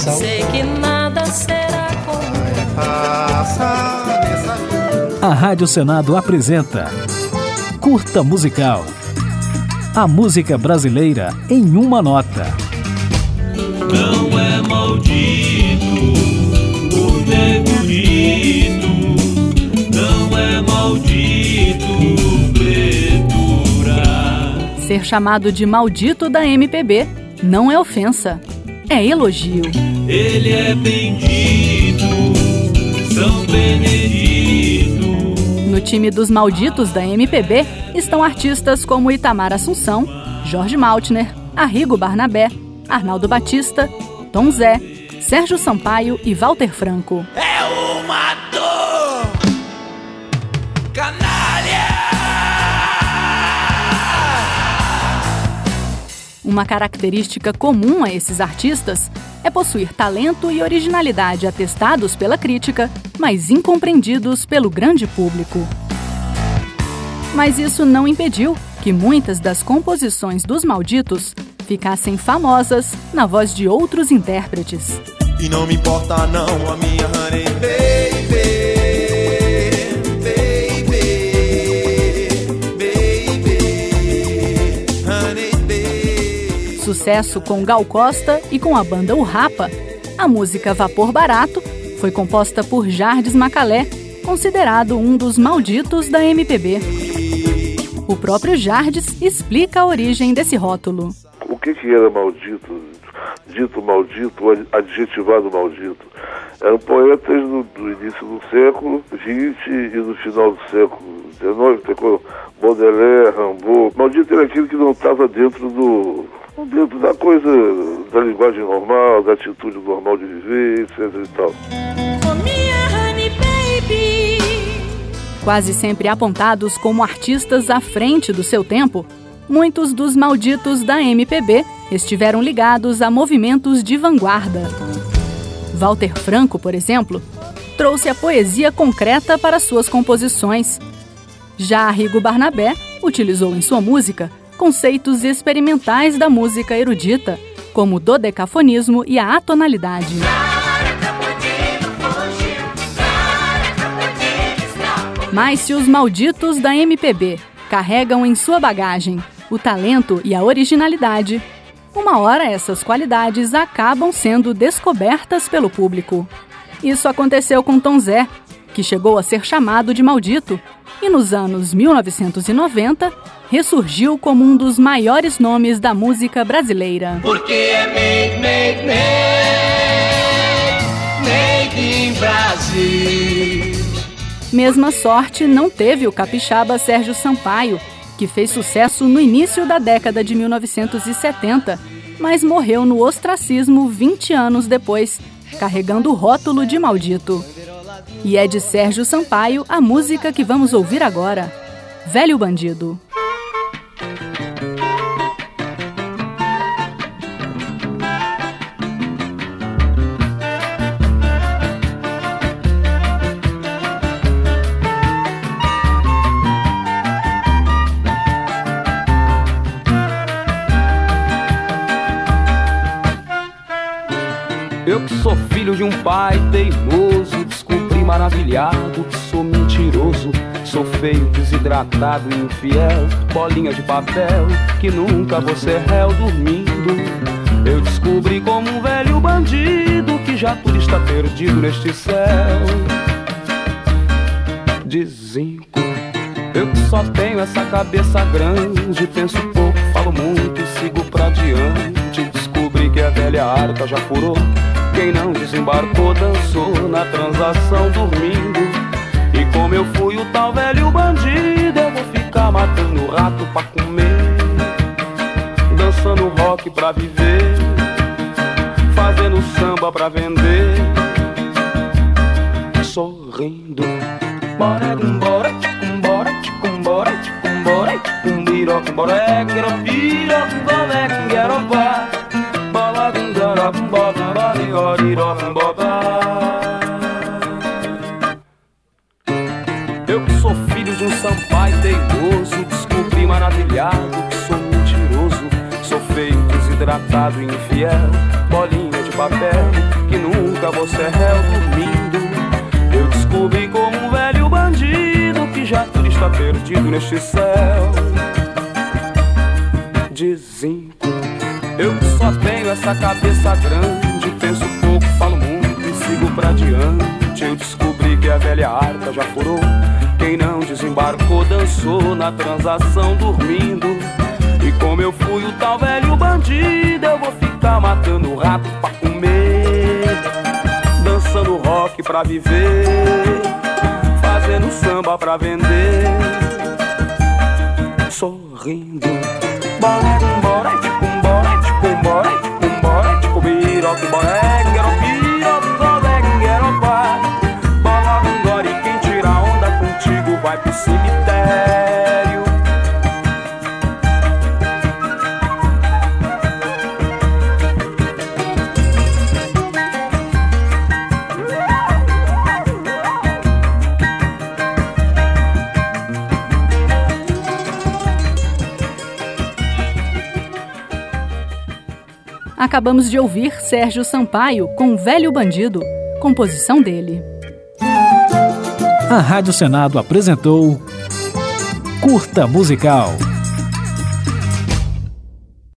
Missal. Sei que nada será como A Rádio Senado apresenta Curta Musical. A música brasileira em uma nota. Não é maldito o negrito, não é maldito o pretura. Ser chamado de maldito da MPB não é ofensa, é elogio. Ele é bendito, São Benedito. No time dos malditos da MPB estão artistas como Itamar Assunção, Jorge Maltner, Arrigo Barnabé, Arnaldo Batista, Tom Zé, Sérgio Sampaio e Walter Franco. É uma dor, canalha! Uma característica comum a esses artistas é possuir talento e originalidade atestados pela crítica, mas incompreendidos pelo grande público. Mas isso não impediu que muitas das composições dos malditos ficassem famosas na voz de outros intérpretes. E não me importa não a minha honey baby, honey baby. Sucesso com Gal Costa e com a banda O Rapa, a música Vapor Barato foi composta por Jardes Macalé, considerado um dos malditos da MPB. O próprio Jardes explica a origem desse rótulo. O que era maldito, dito maldito, adjetivado maldito? Eram poetas do início do século XX e do final do século XIX, tem Baudelaire, Rimbaud. Maldito era aquilo que não estava dentro da coisa, da linguagem normal, da atitude normal de viver, etc e tal. oh, minha honey baby. Quase sempre apontados como artistas à frente do seu tempo, muitos dos malditos da MPB estiveram ligados a movimentos de vanguarda. Walter Franco, por exemplo, trouxe a poesia concreta para suas composições. Já Arrigo Barnabé utilizou em sua música conceitos experimentais da música erudita, como o dodecafonismo e a atonalidade. Mas se os malditos da MPB carregam em sua bagagem o talento e a originalidade, uma hora essas qualidades acabam sendo descobertas pelo público. Isso aconteceu com Tom Zé, que chegou a ser chamado de maldito, e nos anos 1990 ressurgiu como um dos maiores nomes da música brasileira. Porque é made in Brasil. Mesma sorte não teve o capixaba Sérgio Sampaio, que fez sucesso no início da década de 1970, mas morreu no ostracismo 20 anos depois, carregando o rótulo de maldito. E é de Sérgio Sampaio a música que vamos ouvir agora, Velho Bandido. Eu que sou filho de um pai teimoso, descobri maravilhado que sou mentiroso. Sou feio, desidratado e infiel, bolinha de papel, que nunca vou ser réu dormindo. Eu descobri como um velho bandido, que já tudo está perdido neste céu de zinco. Eu que só tenho essa cabeça grande, penso pouco, falo muito e sigo pra diante. Descobri que a velha arca já furou, quem não desembarcou dançou na transação dormindo. E como eu fui o tal velho bandido, eu vou ficar matando rato pra comer, dançando rock pra viver, fazendo samba pra vender, sorrindo. Bora, bora, bora, bora, bora, cumbira, bora, pira, bora, quero vá, bora, bora, eu que sou filho de um Sampaio teimoso, descobri maravilhado que sou mentiroso. Sou feio, desidratado e infiel, bolinha de papel, que nunca você é réu dormindo. Eu descobri como um velho bandido que já tudo está perdido neste céu de zinco. Eu que só tenho essa cabeça grande, penso pouco, falo muito e sigo pra diante. Eu descobri que a velha arca já furou, quem não desembarcou dançou na transação dormindo. E como eu fui o tal velho bandido, eu vou ficar matando rato pra comer, dançando rock pra viver, fazendo samba pra vender, sorrindo. Bora, bora, bora, bora, bora, tipo biroca, bora, e quem tira onda contigo vai pro cemitério. Acabamos de ouvir Sérgio Sampaio com Velho Bandido, composição dele. A Rádio Senado apresentou Curta Musical.